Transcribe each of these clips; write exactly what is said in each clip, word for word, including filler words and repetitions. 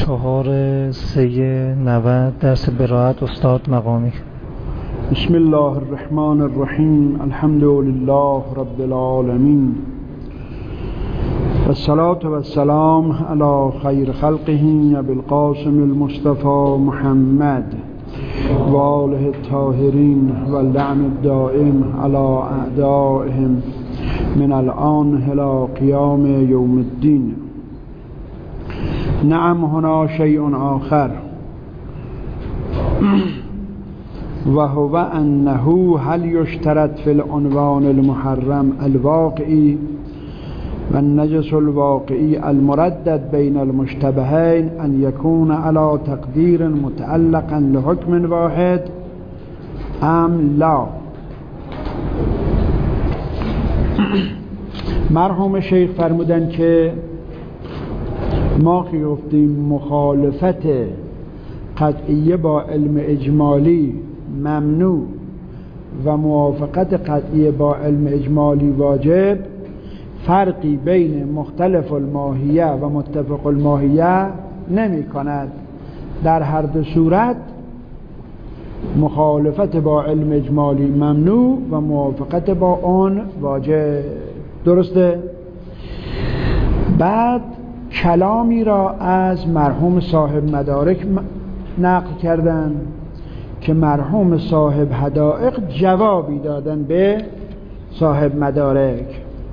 چهار سه نود درس براءت استاد مقامی. بسم الله الرحمن الرحیم. الحمد لله رب العالمین والصلاة والسلام علی خیر خلقه ابی القاسم المصطفى محمد و آله الطاهرین و اللعن الدائم علی اعدائهم من الآن الی قیام یوم الدین. نعم هنا شیء آخر و هو انه هل یشترط فی العنوان المحرم الواقعی و النجس الواقعی المردد بین المشتبهین ان یکون علی تقدیر متعلقا لحکم واحد ام لا. مرحوم شیخ فرمودن که ما که گفتیم مخالفت قطعیه با علم اجمالی ممنوع و موافقت قطعیه با علم اجمالی واجب، فرقی بین مختلف الماهیه و متفق الماهیه نمی کند. در هر دو صورت مخالفت با علم اجمالی ممنوع و موافقت با آن واجب. درسته؟ بعد کلامی را از مرحوم صاحب مدارک نقل کردن که مرحوم صاحب حدائق جوابی دادن به صاحب مدارک.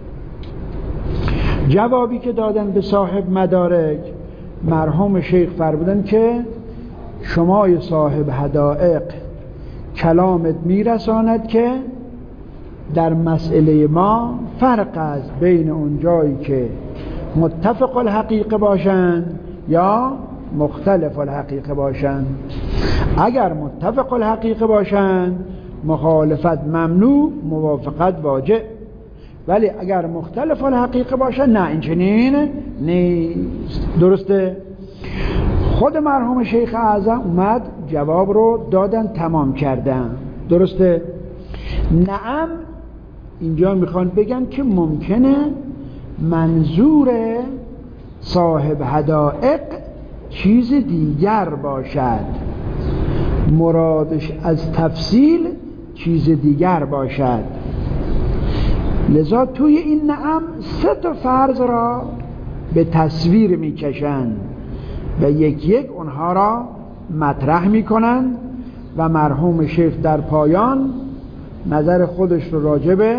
جوابی که دادن به صاحب مدارک، مرحوم شیخ فرمودن که شمای صاحب حدائق کلامت میرساند که در مسئله ما فرق است بین اون جایی که متفق الحقیقه باشند یا مختلف الحقیقه باشند. اگر متفق الحقیقه باشند مخالفت ممنوع، موافقت واجب، ولی اگر مختلف الحقیقه باشند نه، این چنین نیست. درسته؟ خود مرحوم شیخ اعظم اومد جواب رو دادن، تمام کردن. درسته؟ نعم اینجا میخوان بگن که ممکنه منظور صاحب حدائق چیز دیگر باشد، مرادش از تفصیل چیز دیگر باشد. لذا توی این نعم سه تا فرض را به تصویر میکشند و یک یک اونها را مطرح میکنند و مرحوم شیخ در پایان نظر خودش رو راجع به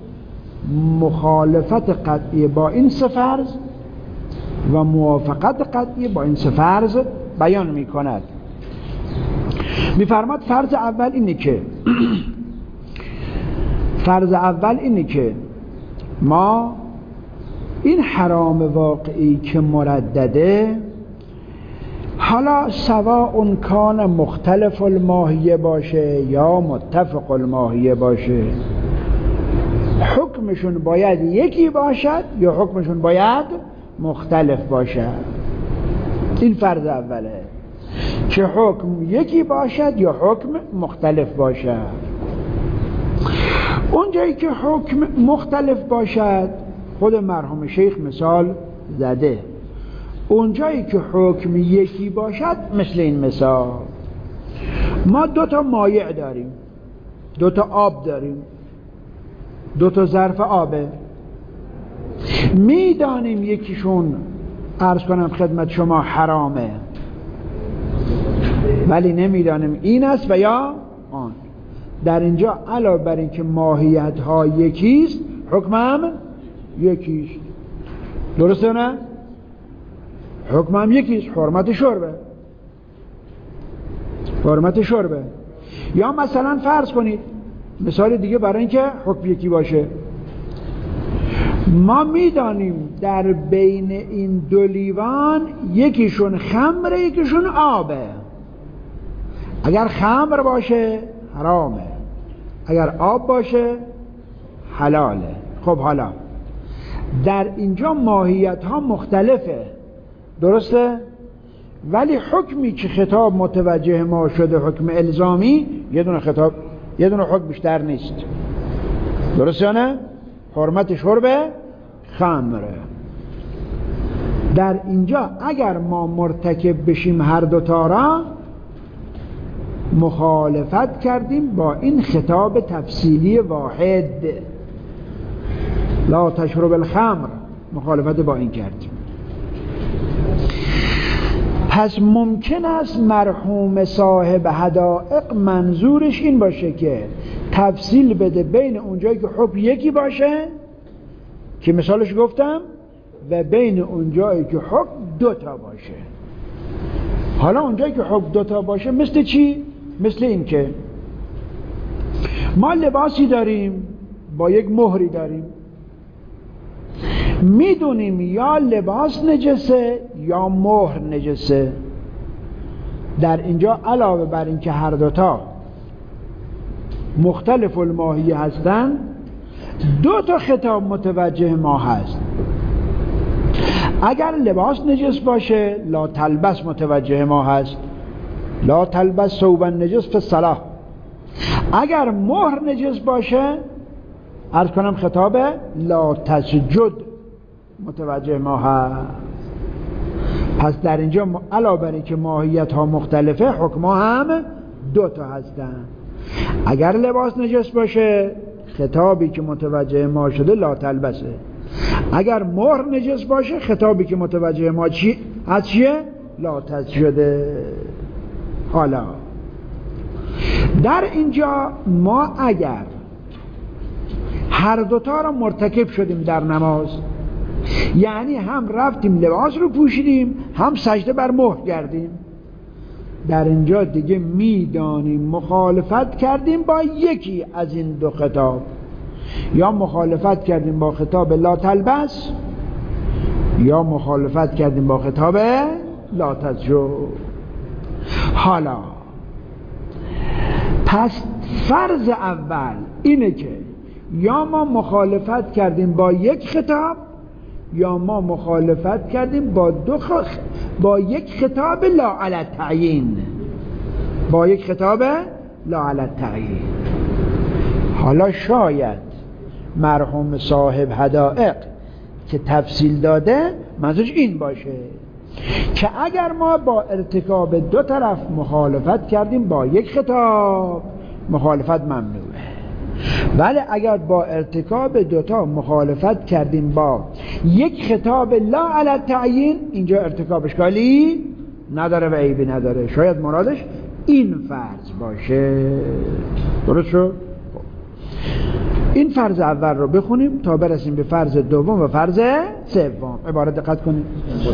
مخالفت قطعی با این سه فرض و موافقت قطعی با این سه فرض بیان می کند. می فرماد فرض اول اینه که فرض اول اینه که ما این حرام واقعی که مردده، حالا سواء کان مختلف الماهیه باشه یا متفق الماهیه باشه، حکمشون باید یکی باشد یا حکمشون باید مختلف باشد. این فرض اوله که حکم یکی باشد یا حکم مختلف باشد. اونجایی که حکم مختلف باشد خود مرحوم شیخ مثال زده. اونجایی که حکم یکی باشد مثل این مثال، ما دو تا مایع داریم، دو تا آب داریم، دو تا ظرف آبه، میدانیم یکیشون عرض کنم خدمت شما حرامه ولی نمیدانیم این است و یا آن. در اینجا علاوه بر این که ماهیت ها یکیست، حکم هم یکیست. درسته نه؟ حکم هم یکیست، حرمت شربه حرمت شربه. یا مثلا فرض کنید مثال دیگه برای اینکه حکم یکی باشه، ما میدانیم در بین این دو لیوان یکیشون خمره یکیشون آبه. اگر خمر باشه حرامه، اگر آب باشه حلاله. خب حالا در اینجا ماهیت ها مختلفه، درسته؟ ولی حکمی که خطاب متوجه ما شده حکم الزامی، یه دونه خطاب یه دونه حکم بیشتر نیست. درسته نه؟ حرمت شرب خمره. در اینجا اگر ما مرتکب بشیم هر دوتا را، مخالفت کردیم با این خطاب تفصیلی واحد، لا تشرب الخمر، مخالفت با این کردیم. پس ممکن است مرحوم صاحب حدائق منظورش این باشه که تفصیل بده بین اونجایی که حکم یکی باشه که مثالش گفتم و بین اونجایی که حکم دوتا باشه. حالا اونجایی که حکم دوتا باشه مثل چی؟ مثل این که ما لباسی داریم با یک مهری داریم، میدونیم یا لباس نجسه یا مهر نجسه. در اینجا علاوه بر این که هر دوتا مختلف الماهیه هستن، دو تا خطاب متوجه ما هست. اگر لباس نجس باشه لا تلبس متوجه ما هست، لا تلبس ثوبا نجس فی الصلاة. اگر مهر نجس باشه عرض کنم خطاب لا تسجد متوجه ما هست. پس در اینجا علاوه بر اینکه ماهیت ها مختلفه، حکم ها هم دو تا هستن. اگر لباس نجس باشه خطابی که متوجه ما شده لا تلبسه. اگر مهر نجس باشه خطابی که متوجه ما چی از چیه؟ لا تسجده. حالا در اینجا ما اگر هر دوتا را مرتکب شدیم در نماز، یعنی هم رفتیم لباس رو پوشیدیم هم سجده بر مهر کردیم، در اینجا دیگه میدانیم مخالفت کردیم با یکی از این دو خطاب، یا مخالفت کردیم با خطاب لا تلبس یا مخالفت کردیم با خطاب لا تسجد. حالا پس فرض اول اینه که یا ما مخالفت کردیم با یک خطاب یا ما مخالفت کردیم با دو خ... با یک خطاب لا علی التعیین، با یک خطاب لا علی التعیین. حالا شاید مرحوم صاحب حدائق که تفصیل داده منظورش این باشه که اگر ما با ارتکاب دو طرف مخالفت کردیم با یک خطاب، مخالفت ممنوعه، ولی اگر با ارتکاب دوتا مخالفت کردیم با یک خطاب لا علی التعیین، اینجا ارتکاب اشکالی نداره و عیبی نداره. شاید مرادش این فرض باشه. درست شد؟ این فرض اول رو بخونیم تا برسیم به فرض دوم و فرض سوم. عبارت دقت کنید.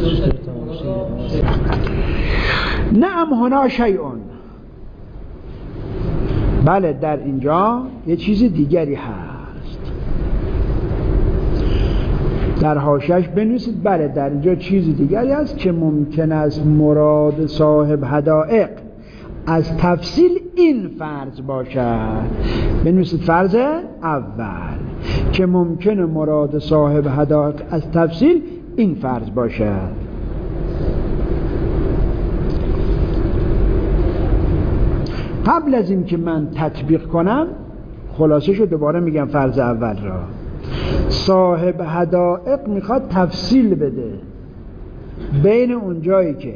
نعم هنا شیئون، بله در اینجا یه چیز دیگری هست. در حاشیه‌اش بنویسید بله در اینجا چیز دیگری هست که ممکن است مراد صاحب حدائق از تفصیل این فرض باشد. بنویسید فرض اول که ممکن مراد صاحب حدائق از تفصیل این فرض باشد. قبل از این که من تطبیق کنم خلاصه شو دوباره میگم فرض اول را. صاحب حدائق میخواد تفصیل بده بین اون جایی که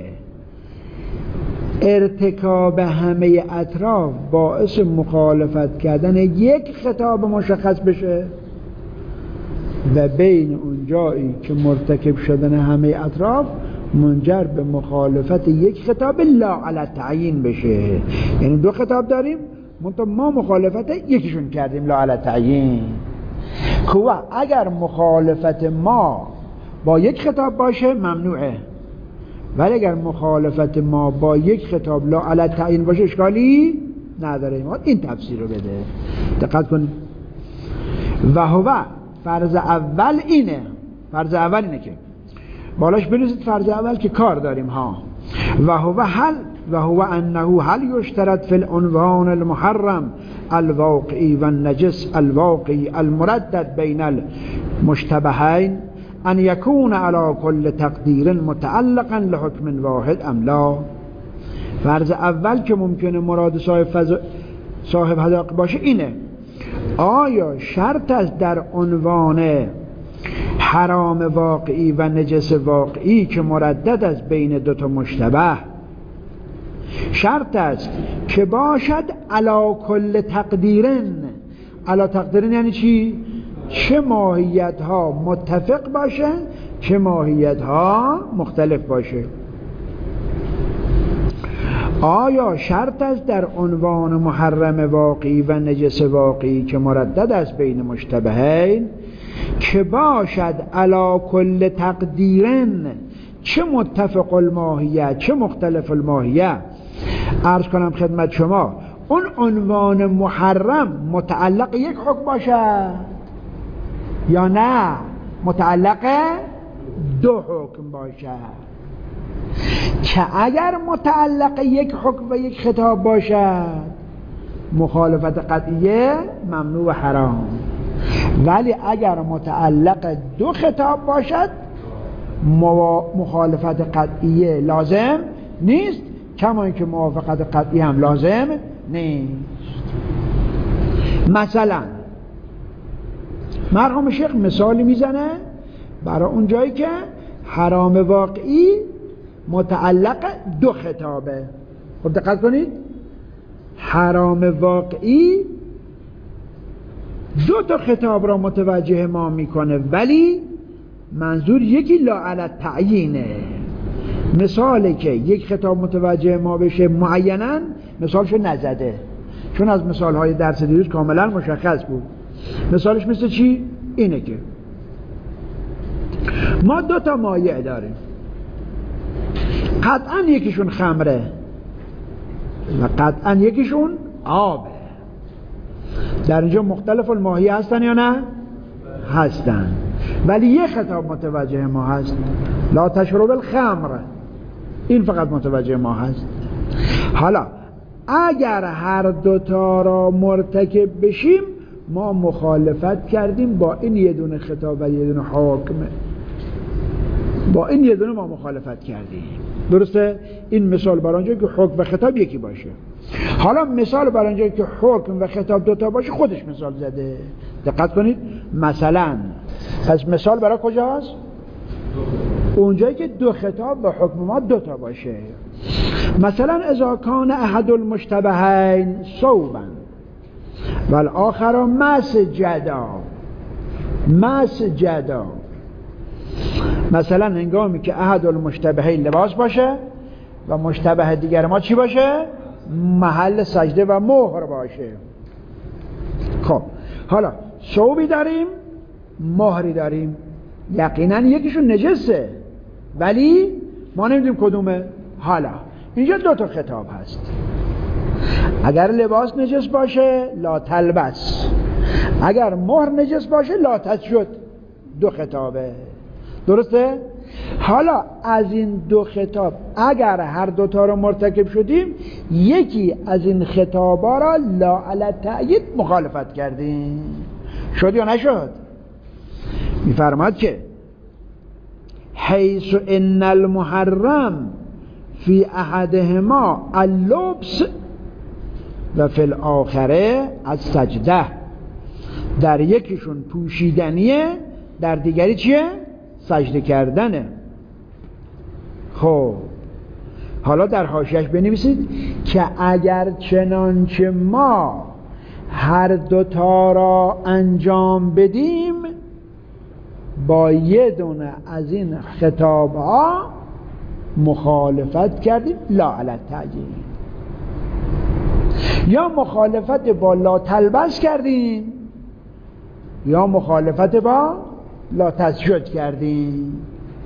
ارتکاب همه اطراف باعث مخالفت کردن یک خطاب مشخص بشه و بین اون جایی که مرتکب شدن همه اطراف منجر به مخالفت یک خطاب لا علی التعیین بشه. یعنی دو خطاب داریم منتها ما مخالفت یکیشون کردیم لا علی التعیین. کوه اگر مخالفت ما با یک خطاب باشه ممنوعه، ولی اگر مخالفت ما با یک خطاب لا علی التعیین باشه اشکالی نداره. ما این تفسیر رو بده. دقت کن. و هو فرض اول اینه، فرض اول اینه که بالاش بنویسید فرض اول که کار داریم ها. و هو هل و هو انه هل یشترط فی العنوان المحرم الواقعی و النجس الواقعی المردد بین المشتبهین ان یکون علی کل تقدیر متعلقا لحکم واحد ام لا. فرض اول که ممکنه مراد صاحب فض... صاحب حدائق باشه اینه: آیا شرط است در عنوان حرام واقعی و نجس واقعی که مردد از بین دو تا مشتبه، شرط است که باشد علی کل تقدیرن. علی تقدیرن یعنی چی؟ چه ماهیت ها متفق باشه، چه ماهیت ها مختلف باشه. آیا شرط است در عنوان محرم واقعی و نجس واقعی که مردد از بین مشتبهین که باشد علی کل تقدیرن، چه متفق الماهیه چه مختلف الماهیه؟ عرض کنم خدمت شما اون عنوان محرم متعلق یک حکم باشه یا نه متعلق دو حکم باشه، که اگر متعلق یک حکم و یک خطاب باشد مخالفت قطعیه ممنوع و حرام، ولی اگر متعلق دو خطاب باشد مخالفت قطعیه لازم نیست، کما اینکه موافقت قطعی هم لازم نیست. مثلا مرحوم شیخ مثالی میزنه برای اون جایی که حرام واقعی متعلق دو خطابه. خب دقت کنید، حرام واقعی دو تا خطاب را متوجه ما میکنه، ولی منظور یکی لا علی التعیینه. مثالی که یک خطاب متوجه ما بشه معیناً مثالشو نزده، چون از مثالهای درس دیروز کاملا مشخص بود. مثالش مثل چی؟ اینه که ما دو تا مایع داریم، قطعا یکیشون خمره و قطعا یکیشون آبه. در اینجا مختلف الماهی هستن یا نه؟ هستن، ولی یک خطاب متوجه ما هست، لا تشرب الخمر، این فقط متوجه ما هست. حالا اگر هر دوتا را مرتکب بشیم ما مخالفت کردیم با این یه دونه خطاب و یه دونه حکم، با این یه دونه ما مخالفت کردیم. درسته؟ این مثال برای آنجا که حکم و خطاب یکی باشه. حالا مثال برای آنجا که حکم و خطاب دوتا باشه خودش مثال زده. دقت کنید، مثلا پس مثال برای کجاست؟ اونجایی که دو خطاب و حکم ما دوتا باشه. مثلا اذا کان احد المشتبهین صوبا والآخر مسجدا. مسجدا مثلا هنگامی که احد المشتبهین لباس باشه و مشتبه دیگر ما چی باشه؟ محل سجده و مهر باشه. خب حالا صوبی داریم، مهری داریم، یقینا یکیشون نجسه ولی ما نمیدونیم کدومه. حالا اینجا دو تا خطاب هست، اگر لباس نجس باشه لا تلبس، اگر مهر نجس باشه لا تسجد. دو خطابه، درسته؟ حالا از این دو خطاب اگر هر دوتا رو مرتکب شدیم یکی از این خطابا را لا علی التأیید مخالفت کردیم. شد یا نشد؟ میفرماد که حیث ان المحرم فی احدهما اللبس و فی الاخره از سجده. در یکیشون پوشیدنیه، در دیگری چیه؟ سجده کردنه. خب حالا در حاشیه‌اش بنویسید که اگر چنانچه ما هر دوتا را انجام بدیم با یه دونه از این خطابها مخالفت کردیم لا علی التعیین، یا مخالفت با لا تلبس کردیم یا مخالفت با لا تسجد کردیم.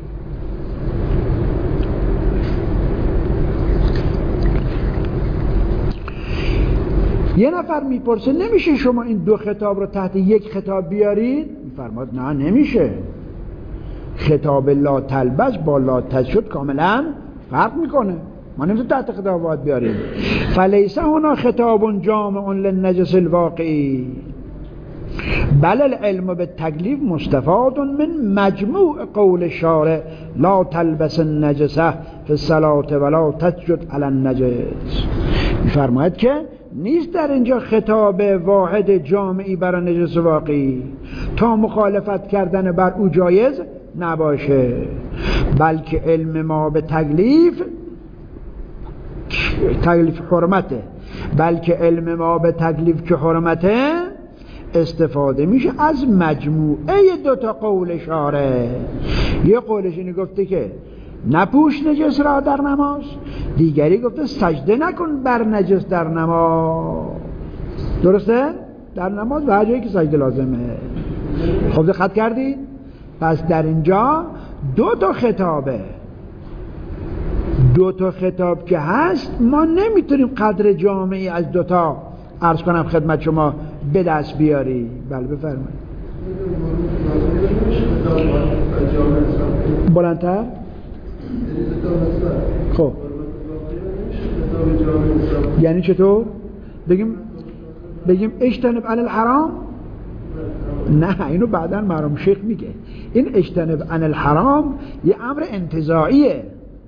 یه نفر میپرسه نمیشه شما این دو خطاب رو تحت یک خطاب بیارید؟ میفرماد نه نمیشه. خطاب لا تلبس با لا تسجد کاملا فرق میکنه، ما نمیشه تحت خطابات بیاریم. فلیس هنا خطاب جامع للنجس الواقعی بل العلم بالتکلیف مستفاد من مجموع قول الشارع لا تلبس النجسه فی الصلاة ولا تسجد علی النجس. میفرماید که نیست در اینجا خطاب واحد جامعی برای نجس واقعی تا مخالفت کردن بر او جایز نباشه، بلکه علم ما به تکلیف تکلیف حرمته بلکه علم ما به تکلیف که حرمته استفاده میشه از مجموعه دوتا قول شاره. یه قولش اینو گفته که نپوش نجس را در نماز، دیگری گفته سجده نکن بر نجس در نماز. درسته؟ در نماز و هر جایی که سجده لازمه. خب دقت کردید؟ پس در اینجا دو تا خطابه، دو تا خطاب که هست ما نمیتونیم قدر جامعی از دو تا عرض کنم خدمت شما به دست بیاری. بله بفرمایید. بلندتر. خب یعنی چطور؟ بگیم بگیم اجتنب عن الحرام؟ نه اینو بعداً مرحوم شیخ میگه. این اجتنب عن الحرام یه امر انتزاعیه.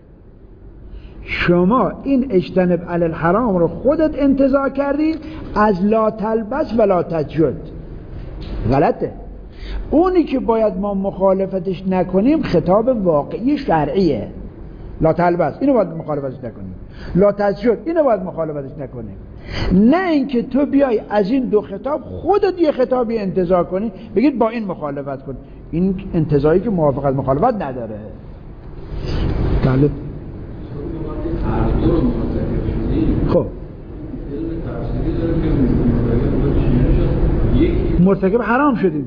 شما این اجتنب عن الحرام رو خودت انتزاع کردی از لا تلبس و لا تسجد. غلطه. اونی که باید ما مخالفتش نکنیم خطاب واقعی شرعیه. لا تلبس اینو باید مخالفتش نکنیم، لا تسجد اینو باید مخالفتش نکنیم. نه اینکه تو بیای از این دو خطاب خودت یه خطابی انتزاع کنی بگید با این مخالفت کن. این انتزاعی که موافقت مخالفت نداره. بله. خب مرتکب حرام شدیم.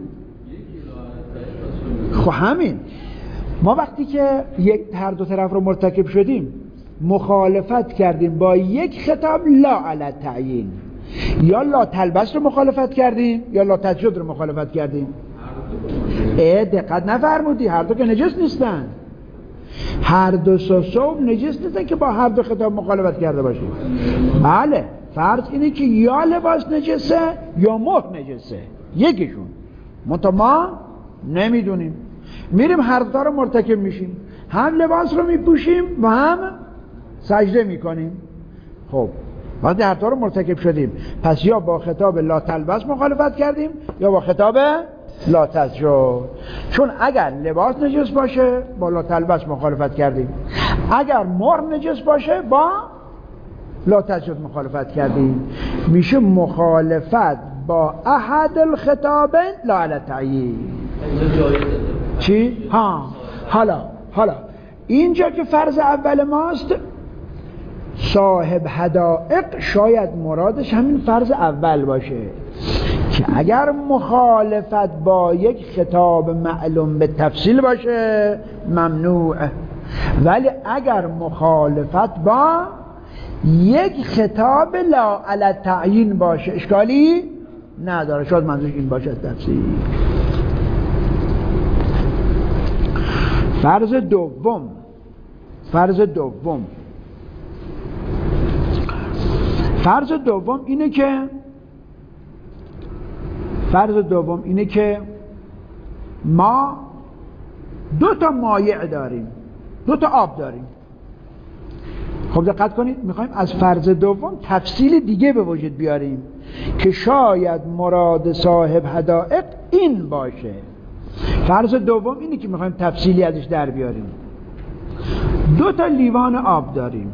خب همین ما وقتی که یک هر دو طرف رو مرتکب شدیم مخالفت کردیم با یک خطاب لا علی تعیین، یا لا تلبس رو مخالفت کردیم یا لا تسجد رو مخالفت کردیم. اه دقت نفرمودی، هر دو که نجس نیستن، هر دو صوب نجس نیستن که با هر دو خطاب مخالفت کرده باشیم. بله فرض اینه که یا لباس نجسه یا مهر نجسه، یکیشون منتها ما نمیدونیم، میریم هر دو رو مرتکب میشیم، هم لباس رو میپوشیم و هم سجده میکنیم. خب وقتی هر دو رو مرتکب شدیم پس یا با خطاب لا تلبس مخالفت کردیم یا با خطاب لا تسجد. چون اگر لباس نجس باشه با لا تلبس مخالفت کردیم، اگر مهر نجس باشه با لا تسجد مخالفت کردیم. میشه مخالفت با احد الخطابین لا علی تعیین. چی؟ ها حالا حالا اینجا که فرض اول ماست صاحب حدائق شاید مرادش همین فرض اول باشه که اگر مخالفت با یک خطاب معلوم به تفصیل باشه ممنوعه، ولی اگر مخالفت با یک خطاب لا علی تعیین باشه اشکالی نداره. شاید منظورش این باشه تفصیل. فرض دوم فرض دوم فرض دوم اینه که فرض دوم اینه که ما دو تا مایع داریم، دو تا آب داریم. خب دقت کنید میخوایم از فرض دوم تفصیل دیگه به وجود بیاریم که شاید مراد صاحب حدائق این باشه. فرض دوم اینه که میخوایم تفصیلی ازش در بیاریم. دو تا لیوان آب داریم،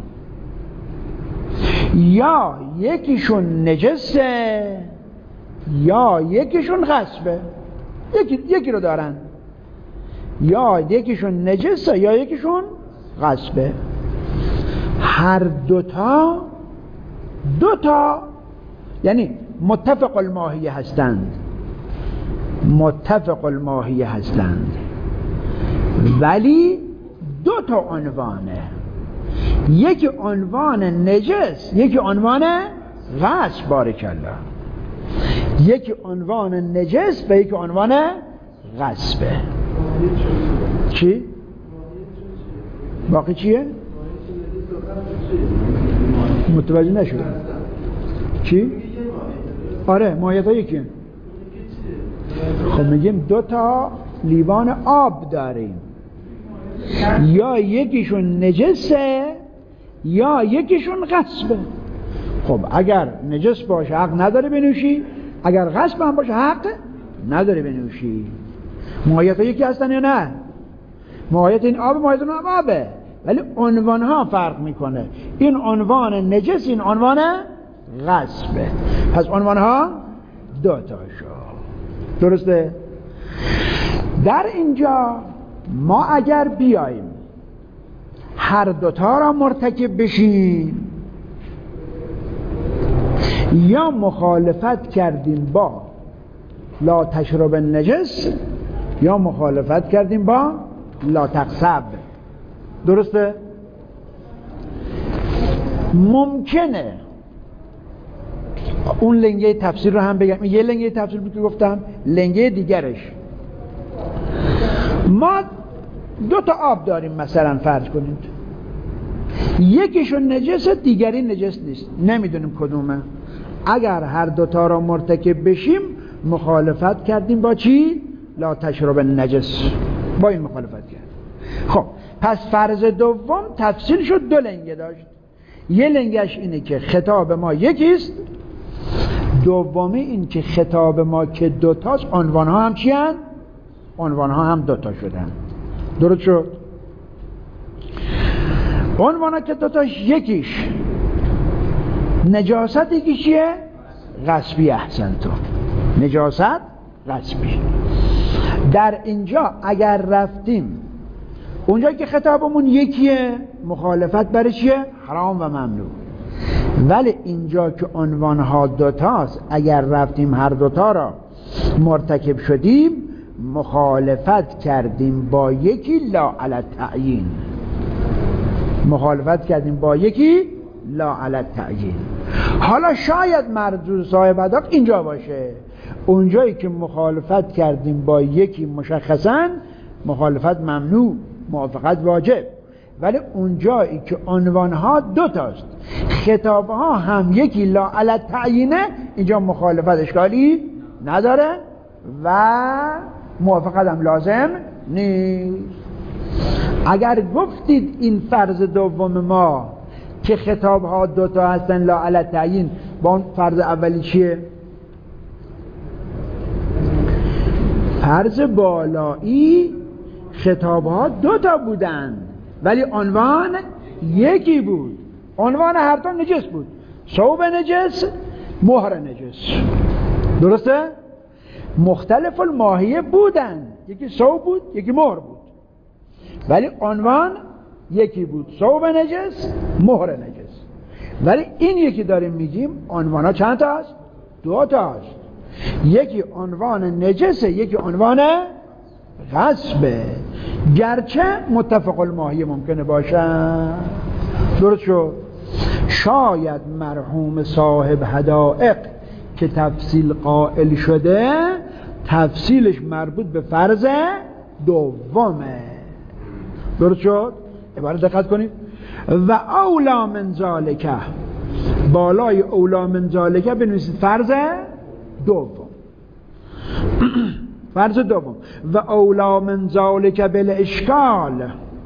یا یکیشون نجسه یا یکیشون غصبه. یکی یکی رو دارن، یا یکیشون نجسه یا یکیشون غصبه. هر دوتا دوتا یعنی متفق الماهیه هستند، متفق الماهیه هستند ولی دو تا عنوانه، یکی عنوان نجس یکی عنوان غصب. بارک الله. یکی عنوان نجس و یکی عنوان غصبه. چی؟ باقی چیه؟ متوجه نشدم. چی؟ آره ماهیت ها یکیه. خب میگیم دو تا لیوان آب داریم، یا یکیشون نجسه یا یکیشون غصبه. خب اگر نجس باشه حق نداره بنوشی، اگر غصب هم باشه حق نداره بنوشی. ماهیت ها یکی هستن یا نه؟ ماهیت این آب ماهیت اون آبه، ولی عنوان ها فرق میکنه. این عنوان نجس، این عنوان غصبه. پس عنوان ها دو تا شد. درسته؟ در اینجا ما اگر بیاییم هر دوتا را مرتکب بشیم، یا مخالفت کردیم با لا تشرب النجس، یا مخالفت کردیم با لا تغصب. درسته؟ ممکنه اون لنگه تفسیر رو هم بگم، یه لنگه تفسیر بود که گفتم، لنگه دیگرش ما دو تا آب داریم مثلا فرض کنید، یکیشون نجسه دیگری نجس نیست، نمیدونیم کدومه. اگر هر دوتا را مرتکب بشیم مخالفت کردیم با چی؟ لا تشرب النجس، با این مخالفت کرد. خب پس فرض دوم تفصیل شد، دو لنگه داشت. یه لنگش اینه که خطاب ما یکیست، دومی این که خطاب ما که دوتاست، عنوان ها هم چی هن؟ عنوان ها هم دوتا شدن. درست شد؟ عنوان ها که دوتاش یکیش نجاست، یکی چیه؟ غصبی. احسن تو نجاست غصبی. در اینجا اگر رفتیم اونجا که خطابمون یکیه، مخالفت برای چیه؟ حرام و ممنوع. ولی اینجا که عنوانها دوتاست، اگر رفتیم هر دوتا را مرتکب شدیم مخالفت کردیم با یکی لا علی التعیین، مخالفت کردیم با یکی لا علی التعیین. حالا شاید مرجو صاحب اداق اینجا باشه، اونجایی که مخالفت کردیم با یکی مشخصا مخالفت ممنوع، موافقت واجب. ولی اونجایی که عنوانها دو تاست، خطابها هم یکی لا علی التعیینه، اینجا مخالفت اشکالی نداره و موافقت هم لازم نیست. اگر گفتید این فرض دوم ما که خطابها دو تا هستن لا علی التعیین، با اون فرض اولی چیه؟ فرض بالایی خطابها دو تا بودن ولی عنوان یکی بود. عنوان هر تا نجس بود، ثوب نجس، مهر نجس. درسته؟ مختلف الماهیه بودن، یکی ثوب بود یکی مهر بود، ولی عنوان یکی بود، ثوب نجس، مهر نجس. ولی این یکی داریم میگیم عنوان ها چند تا هست؟ دو تا هست. یکی عنوان نجسه، یکی عنوان غصبه، گرچه متفق الماهیه ممکنه باشن. درست شد؟ شاید مرحوم صاحب حدائق که تفصیل قائل شده تفصیلش مربوط به فرض دومه. درست شد؟ عبارت دقت کنید. و اولا من ذالکه، بالای اولا من ذالکه بنویسید فرض دوم. فرض دوم و اولا من ذالکه بالاشکال،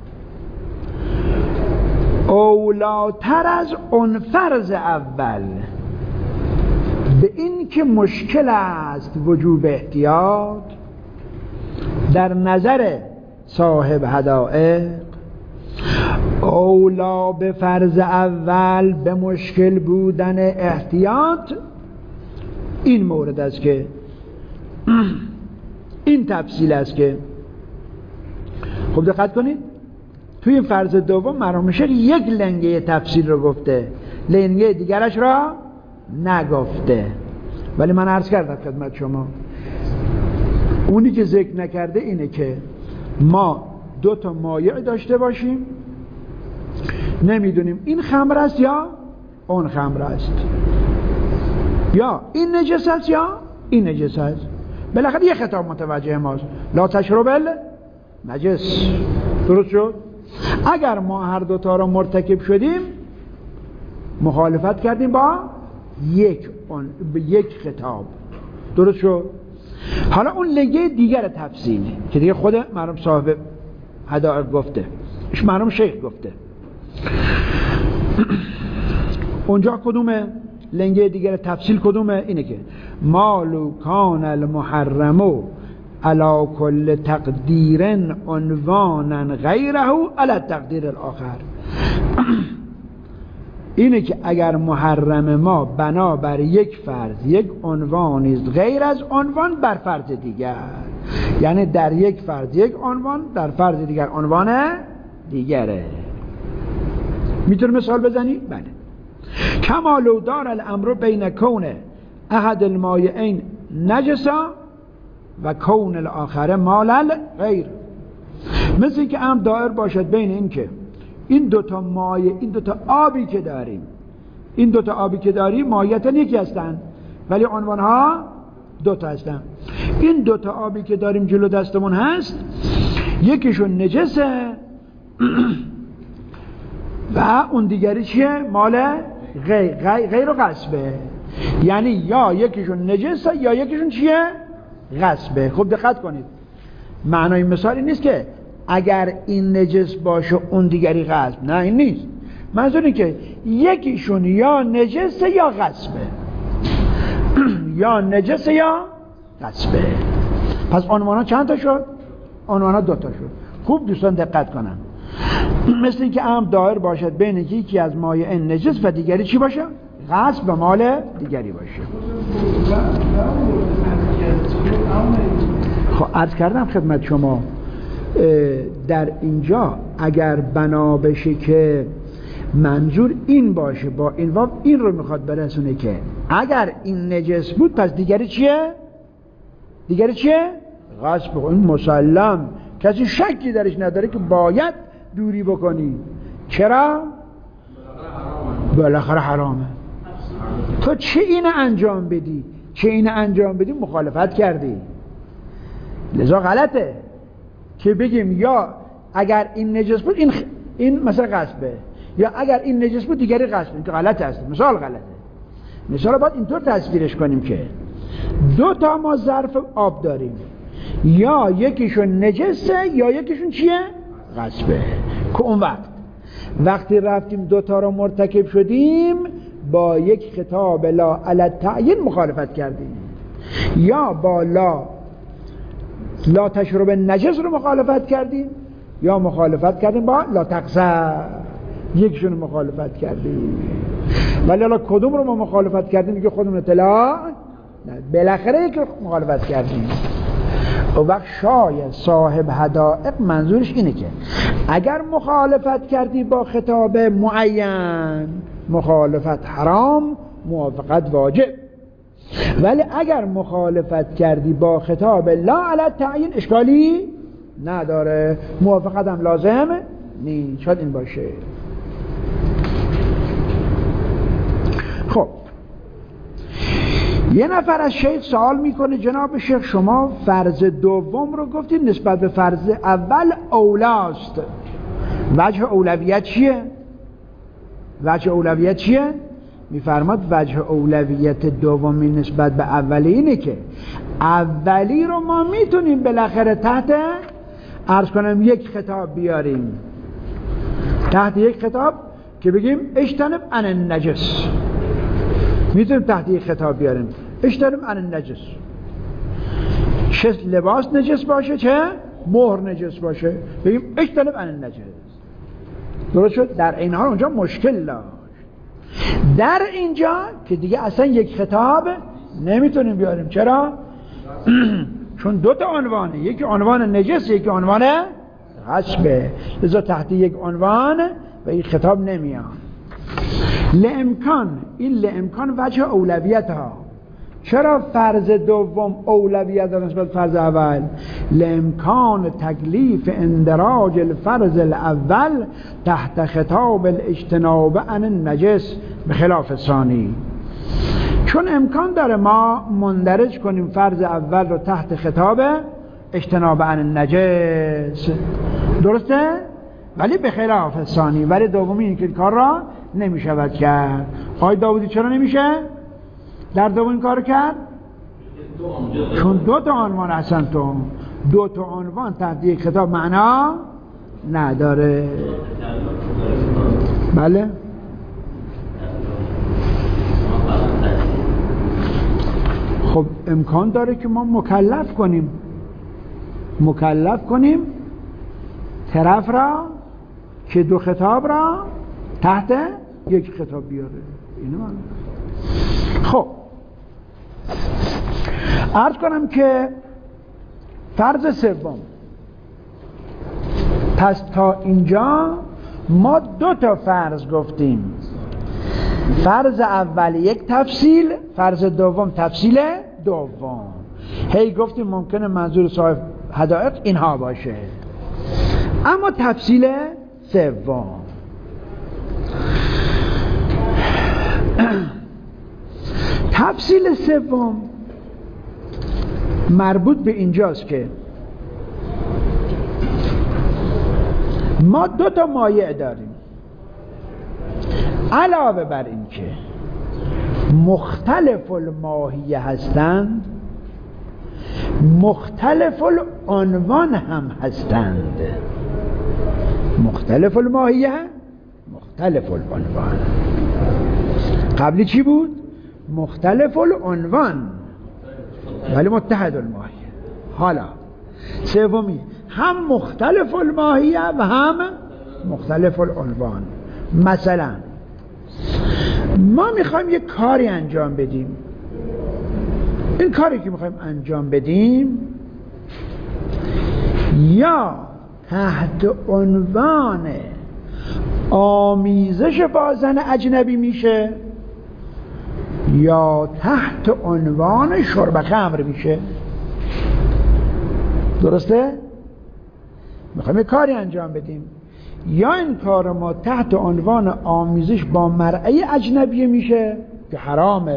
اولاتر از اون فرض اول به این که مشکل است وجوب احتیاط در نظر صاحب حدائق، اولا به فرض اول به مشکل بودن احتیاط این مورد است که این تفصیل است که خب دقت کنید توی فرض دوم مرحوم شیخ یک لنگه تفصیل رو گفته، لنگه دیگرش را نگفته. ولی من عرض کردم خدمت شما اونی که ذکر نکرده اینه که ما دو تا مایع داشته باشیم، نمیدونیم این خمر است یا اون خمر است، یا این نجس است یا این نجس است. بالاخره یه خطاب متوجه ماست، لا تشرب النجس. درست شد؟ اگر ما هر دوتا را مرتکب شدیم مخالفت کردیم با یک اون یک خطاب. درست شد؟ حالا اون لگه دیگر تفصیل که دیگه خود مرحوم صاحب حدائق گفته، اش مرحوم شیخ گفته. اونجا کدومه؟ لنگه دیگر تفصیل کدومه؟ اینه که مالو کان المحرمو علا کل تقدیر عنوانا غیره علا تقدیر الاخر. اینه که اگر محرم ما بنا بر یک فرض یک عنوانی است غیر از عنوان بر فرض دیگر، یعنی در یک فرض یک عنوان در فرض دیگر عنوان دیگره. میتونه مثال بزنی؟ بله. کما لو دار الامر بین کون احد المایعین نجسا و کون الاخر مال غیر. مثل این که امر دایر باشد بین این که این دوتا مایع، این دوتا آبی که داریم، این دوتا آبی که داریم مایعتن یکی هستن ولی عنوانها دوتا هستن. این دوتا آبی که داریم جلو دستمون هست، یکیشون نجسه و اون دیگری چیه؟ مال غیر غیر, غیر و غصبه. یعنی یا یکیشون نجسه یا یکیشون چیه؟ غصبه. خب دقت کنید، معنای مثال این نیست که اگر این نجس باشه اون دیگری غصب، نه این نیست. منظور این که یکیشون یا نجسه یا غصبه یا نجسه یا غصبه. پس عنوانا چند تا شد؟ عنوانا دو تا شد. خوب دوستان دقت کنن، مثل این که امر دایر باشد بین یکی از مایع نجس و دیگری چی باشه؟ غصب و مال دیگری باشه. خب عرض کردم خدمت شما در اینجا اگر بنا بشه که منظور این باشه با این واو این رو میخواد برسونه که اگر این نجس بود پس دیگری چیه؟ دیگری چیه؟ غصب. این مسلم کسی شکی درش نداره که باید دوری بکنی. چرا؟ بالاخره حرامه. تو چه اینو انجام بدی چه اینو انجام بدی مخالفت کردی، لذا غلطه که بگیم یا اگر این نجس بود این خ... این مثلا غصبه، یا اگر این نجس بود دیگری غصبه. این که غلطه است، مثال غلطه. مثال باید اینطور تصویرش کنیم که دو تا ما ظرف آب داریم، یا یکیشون نجسه یا یکیشون چیه؟ غصبه. که اون وقت وقتی رفتیم دو تا رو مرتکب شدیم با یک خطاب لا علی التعیین مخالفت کردیم، یا با لا لا تشرب نجس رو مخالفت کردیم، یا مخالفت کردیم با لا تقذر، یکشون مخالفت کردیم. ولی حالا کدوم رو ما مخالفت کردیم که خودمون اطلاع نه، بالاخره یک مخالفت کردیم. و وقت شاید صاحب حدائق منظورش اینه که اگر مخالفت کردی با خطاب معین مخالفت حرام، موافقت واجب، ولی اگر مخالفت کردی با خطاب لا علی التعیین اشکالی نداره، موافقت هم لازم نیست. شاید این باشه. خب یه نفر از شیخ سوال میکنه جناب شیخ شما فرض دوم رو گفتید نسبت به فرض اول اولاست، وجه اولویت چیه؟ وجه اولویت چیه؟ میفرماد وجه اولویت دومی نسبت به اولی اینه که اولی رو ما میتونیم بالاخره تحت عرض کنم یک خطاب بیاریم، تحت یک خطاب که بگیم اجتنب عن النجس، میتونیم تحت یک خطاب بیاریم اجتنب عن النجس. چه لباس نجس باشه چه مهر نجس باشه بگیم اجتنب عن النجس. درست شد؟ در این حال اونجا مشکل داشت. در اینجا که دیگه اصلا یک خطاب نمیتونیم بیاریم. چرا؟ چون دو تا عنوانه، یکی عنوان نجس یکی عنوان غصبه، لذا تحت یک عنوان و این خطاب نمیان. لامکان، این لامکان وجه اولویت ها. چرا فرض دوم اولویت داره نسبت فرض اول؟ لامکان تکلیف اندراج الفرض الاول تحت خطاب الاجتناب عن النجس بخلاف ثانی. چون امکان داره ما مندرج کنیم فرض اول رو تحت خطاب اجتناب عن النجس، درسته؟ ولی بخلاف ثانی، ولی دومی این که کار را نمیشود کرد. آقای داودی چرا نمیشه در دومین کار کرد؟ چون دو تا عنوان هستن، تو دو تا عنوان تحت یک خطاب معنا نداره. بله خب امکان داره که ما مکلف کنیم مکلف کنیم طرف را که دو خطاب را تحت یک خطاب بیاره. اینو من خب عرض کنم که فرض سوم. پس تا اینجا ما دو تا فرض گفتیم. فرض اول یک تفصیل، فرض دوم تفصیل دوم. هی گفتیم ممکنه منظور صاحب حدائق اینها باشه. اما تفصیل سوم تفصیل سوم مربوط به اینجاست که ما دو تا مایع داریم، علاوه بر این که مختلف الماهیه هستند مختلف العنوان هم هستند. مختلف الماهیه مختلف العنوان. قبلی چی بود؟ مختلف العنوان ولی متحد الماهیه. حالا سومی هم مختلف الماهیه و هم مختلف العنوان. مثلا ما میخوایم یک کاری انجام بدیم. این کاری که میخوایم انجام بدیم یا تحت عنوان آمیزش با زن اجنبی میشه یا تحت عنوان شرب خمر میشه. درسته؟ میخوایم یک کاری انجام بدیم، یا این کار ما تحت عنوان آمیزش با مرأی اجنبی میشه که حرامه،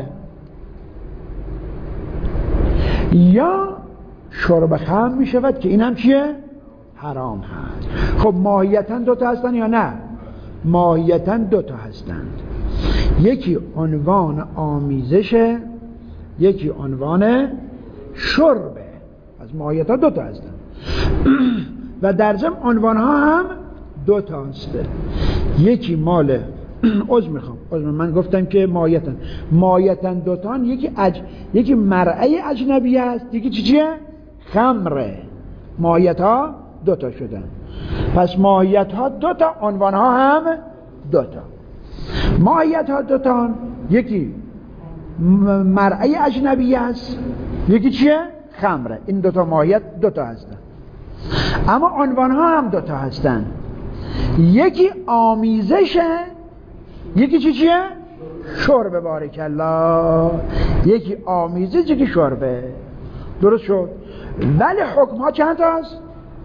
یا شرب خمر میشود که این هم چیه؟ حرام هست. خب ماهیتاً دوتا هستن یا نه؟ ماهیتاً دوتا هستند. یکی عنوان آمیزشه، یکی عنوان شربه. از ماهیتاً دوتا هستن و در ضمن عنوان ها هم دوتا هسته. یکی مال عذر میخوام عذر من گفتم که ماهیتاً ماهیتاً دوتان، یکی اج... یکی مرعی اجنبی هست، یکی چی چیه؟ خمره. ماهیت ها دوتا شدن. پس ماهیت ها دوتا، عنوان ها هم دوتا. ماهیت ها دوتان، یکی مرعی اجنبی هست، یکی چیه؟ خمره. این دوتا ماهیت دوتا هستن. اما عنوان ها هم دوتا هستن. یکی آمیزشه، یکی چی چیه؟ شربه. بارک الله. یکی آمیزش، یکی شربه. درست شد. ولی حکم ها چند تا هست؟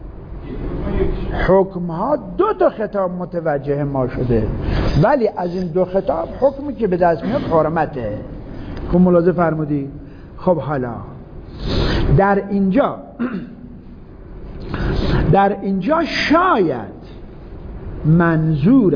حکم ها دو تا خطاب متوجه ما شده، ولی از این دو خطاب حکمی که به دست میاد حرمته. خب ملاحظه فرمودی؟ خب حالا در اینجا در اینجا شاید منظور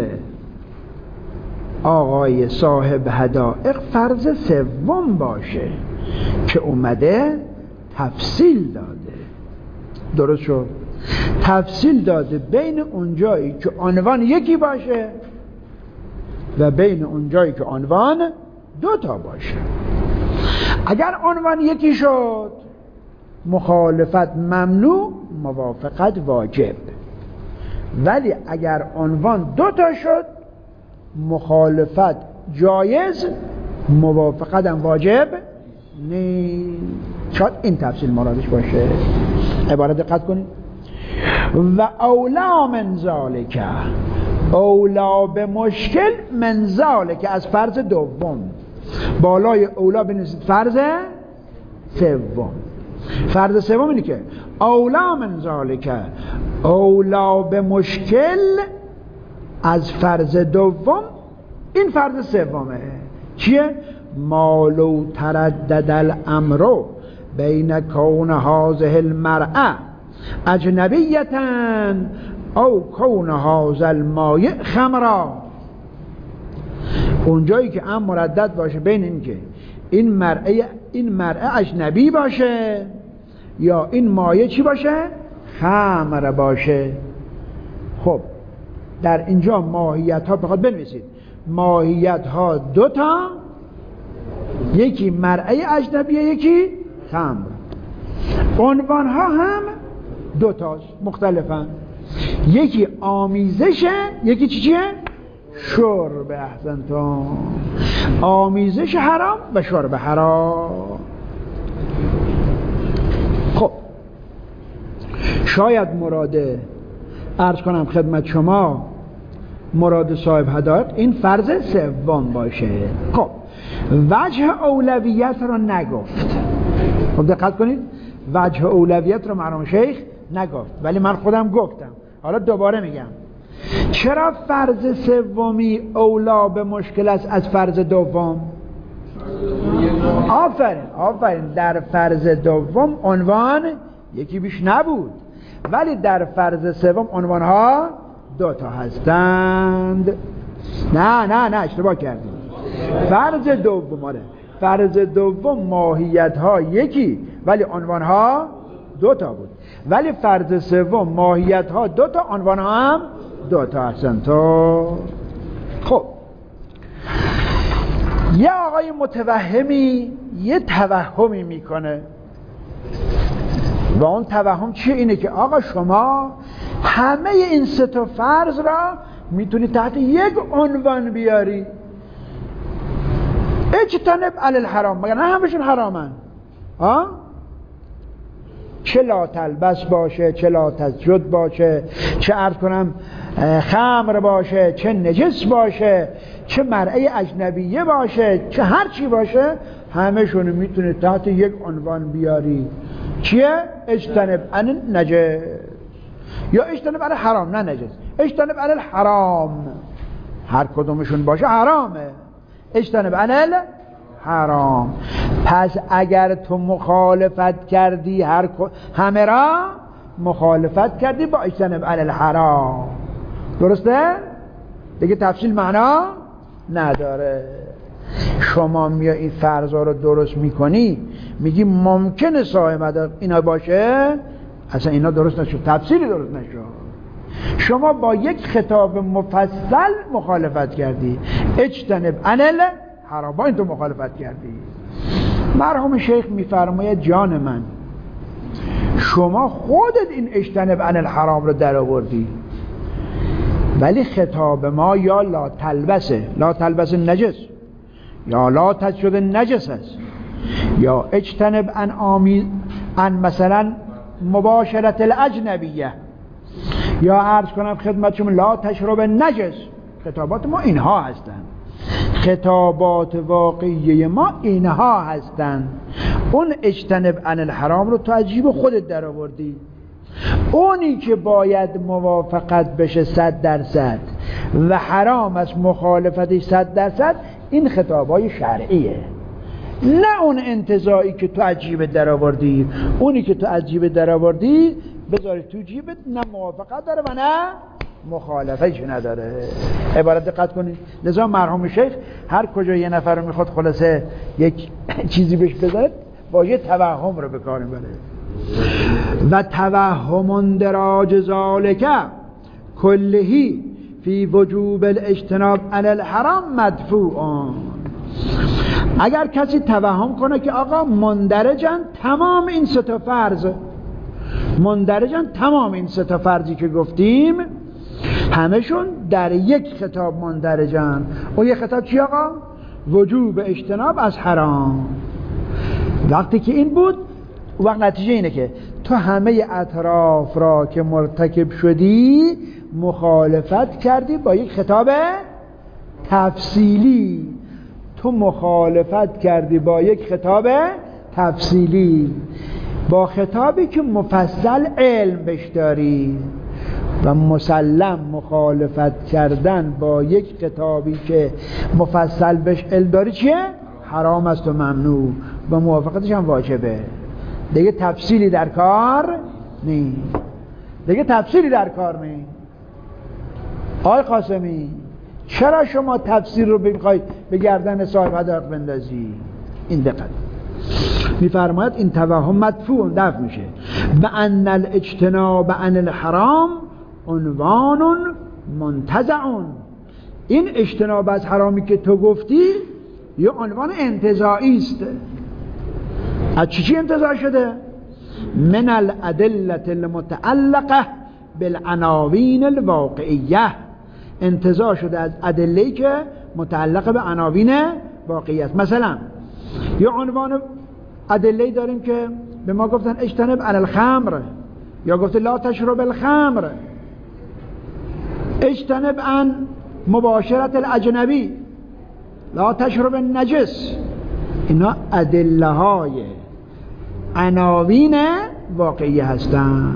آقای صاحب حدائق فرض سوم باشه که اومده تفصیل داده. درست شد؟ تفصیل داده بین اونجایی که عنوان یکی باشه و بین اونجایی که عنوان دو تا باشه. اگر عنوان یکی شد مخالفت ممنوع، موافقت واجب. ولی اگر عنوان دو تا شد مخالفت جایز، موافقت هم واجب نیست. شاید این تفصیل مرادش باشه. عبارت دقت کنید. و اولا من ذالک، اولا به مشکل من ذالک، از فرض دوم بالای اولا بنویسید فرض سوم. فرض سوم اینه که اولا من ذالک، اولا به مشکل از فرض دوم. این فرض سومه. چیه؟ مالو تردد الامر بین کون هذه المرأة اجنبیتا او کون هذا المایع خمرا. اونجایی که امر مردد باشه بین این که این مرأه این مرأه اجنبی باشه یا این مایع چی باشه؟ خمر باشه. خب در اینجا ماهیت ها بخواد بنویسید، ماهیت ها دوتا یکی مرعی اجنبیه، یکی خمر. عنوان ها هم دوتاست، مختلفن. یکی آمیزشه، یکی چی چیه؟ شرب. احسنتم. آمیزش حرام و شرب حرام. خب شاید مراده عرض کنم خدمت شما، مراد صاحب هدایت این فرض سوم باشه. خب وجه اولویت رو نگفت. خب دقت کنید، وجه اولویت رو مرحوم شیخ نگفت، ولی من خودم گفتم. حالا دوباره میگم چرا فرض سومی اولا به مشکل است از فرض دوم؟ آفرین آفرین در فرض دوم عنوان یکی بیش نبود، ولی در فرض سوم عنوان ها دو تا هستند. نه نه نه اشتباه کردیم. فرض دوم آره فرض دوم ماهیت ها یکی ولی عنوان ها دو تا بود، ولی فرض سوم ماهیت ها دو تا، عنوان ها هم دو تا هستند. تو خب یه آقای متوهمی یه توهمی میکنه و اون توهم چیه؟ اینه که آقا شما همه این سه تا فرض را میتونی تحت یک عنوان بیاری. اجتنب علی الحرام، مگر نه همشون حرامن؟ ها؟ چه لا تلبس باشه، چه لا تسجد باشه، چه عرض کنم خمر باشه، چه نجس باشه، چه مرعی اجنبیه باشه، چه هر چی باشه، همشون میتونه تحت یک عنوان بیاری. چیه؟ اجتنب عن نجس یا اجتنب عن حرام، نه نجس، اجتنب عن الحرام. هر کدومشون باشه حرامه. اجتنب عن الحرام. پس اگر تو مخالفت کردی هر همه را مخالفت کردی با اجتنب عن الحرام. درسته؟ دیگه تفصیل معنا نداره. شما میای این فرضا رو درست میکنی، میگی ممکنه صاحب اینا باشه، اصلا اینا درست نشد، تفسیری درست نشد. شما با یک خطاب مفصل مخالفت کردی. اجتنب عن الحرام، با این تو مخالفت کردی. مرحوم شیخ میفرماید جان من، شما خودت این اجتنب عن الحرام رو در آوردی، ولی خطاب ما یا لا تلبسه، لا تلبس نجس، یا لا تسجد نجس است، یا اجتنب عن آمیز عن مثلا مباشرت الاجنبیه، یا عرض کنم خدمت شما لا تشرب نجس. خطابات ما اینها هستند. خطابات واقعی ما اینها هستند. اون اجتنب عن الحرام رو تو از جیب خودت در آوردی. اونی که باید موافقت بشه صد درصد و حرام از مخالفتش صد درصد، این خطابای شرعیه، نه اون انتزاعی که تو از جیبت در آوردی. اونی که تو از جیبت در آوردی بذاری تو جیبت، نه موافقت داره و نه مخالفتش نداره. عبارت دقت کنید. لذا مرحوم شیخ هر کجا یه نفر رو میخواد خلاصه یک چیزی بهش بذاره، واژه توهم رو به کار میبره. و توهم دراج ذالک کلهی فی وجوب الاجتناب عن الحرام مدفوع. اگر کسی توهم کنه که آقا مندرجن تمام این سه تا فرض، مندرجن تمام این سه تا فرضی که گفتیم همشون در یک خطاب مندرجن. و یک خطاب چی آقا؟ وجوب اجتناب از حرام. وقتی که این بود، وقت نتیجه اینه که تو همه اطراف را که مرتکب شدی مخالفت کردی با یک خطاب تفصیلی. تو مخالفت کردی با یک خطاب تفصیلی، با خطابی که مفصل علم بش داری. و مسلم مخالفت کردن با یک خطابی که مفصل بش علم داری چیه؟ حرام است و ممنوع، و موافقتش هم واجبه. دیگه تفصیلی در کار نیست. دیگه تفصیلی در کار نیست. آقای قاسمی، چرا شما تفسیر رو بخواید به گردن صاحب هدایت بندازی؟ این دقت میفرماید این توهم مدفوع دفع میشه. و ان الاجتناب عن الحرام عنوان منتزع. این اجتناب از حرامی که تو گفتی یه عنوان انتزاعی است. از چی چی انتزاع شده؟ من الادله المتعلقه بالعناوین الواقعیه، انتزاع شده از ادله‌ای که متعلق به عناوین واقعی است. مثلا یه عنوان ادله‌ای داریم که به ما گفتن اجتنب عن الخمر، یا گفته لا تشرب الخمر، اجتنب عن مباشرت الاجنبی، لا تشرب النجس. اینا ادله های عناوین واقعی هستن.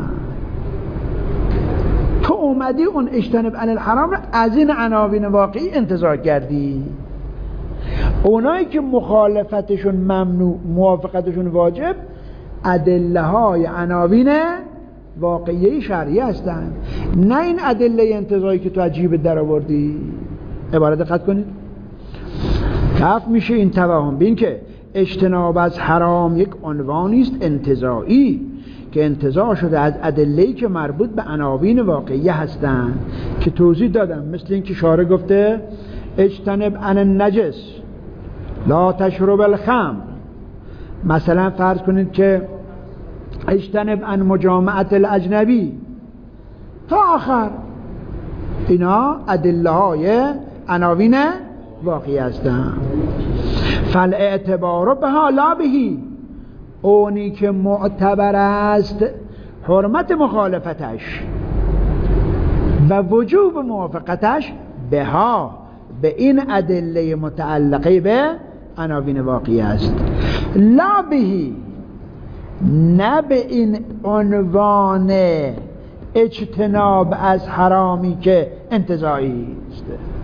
تو اومدی اون اجتنب عن الحرام از این عناوین واقعی انتزاع کردی. اونایی که مخالفتشون ممنوع موافقتشون واجب ادله های عناوین واقعی شرعی هستن، نه این ادله انتزاعی که تو عجیب در آوردی. عبارت دقت کنید، کف میشه این توهم بین که اجتناب از حرام یک عنوانی است انتزاعی که انتزاع شده از ادله‌ای که مربوط به عناوین واقعی هستند که توضیح دادم. مثل این که شارع گفته اجتنب عن النجس، لا تشرب الخمر. مثلا فرض کنید که اجتنب عن مجامعت الاجنبی تا آخر. اینا ادله های عناوین واقعی هستند. فالاعتبار بها لا بهی، اونی که معتبر است حرمت مخالفتش و وجوب موافقتش بها، به این ادله متعلقه به عناوین واقعی است. لا بهی، نه به این عنوان اجتناب از حرامی که انتزاعی است.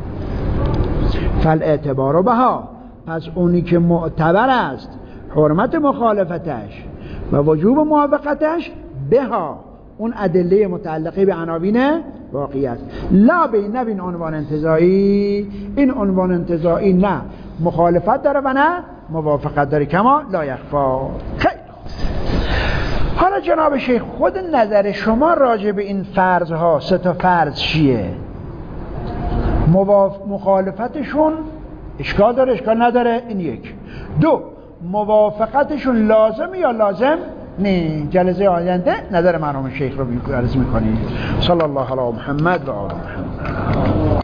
فالاعتبار بها، پس اونی که معتبر است حرمت مخالفتش و وجوب موافقتش بها، اون ادله متعلقه به عناوین واقعی است. لا به نه این عنوان انتزاعی. این عنوان انتزاعی نه مخالفت داره و نه موافقت داره، کما لا یخفا. خیلی حالا جناب شیخ، خود نظر شما راجع به این فرضها، سه تا فرض چیه؟ مواف... مخالفتشون اشکال داره اشکال نداره؟ این یک. دو، موافقتشون لازم یا لازم نه؟ جلسه آینده نظر مرحوم شیخ رو عرض میکنیم. صلی الله علی محمد و آل محمد.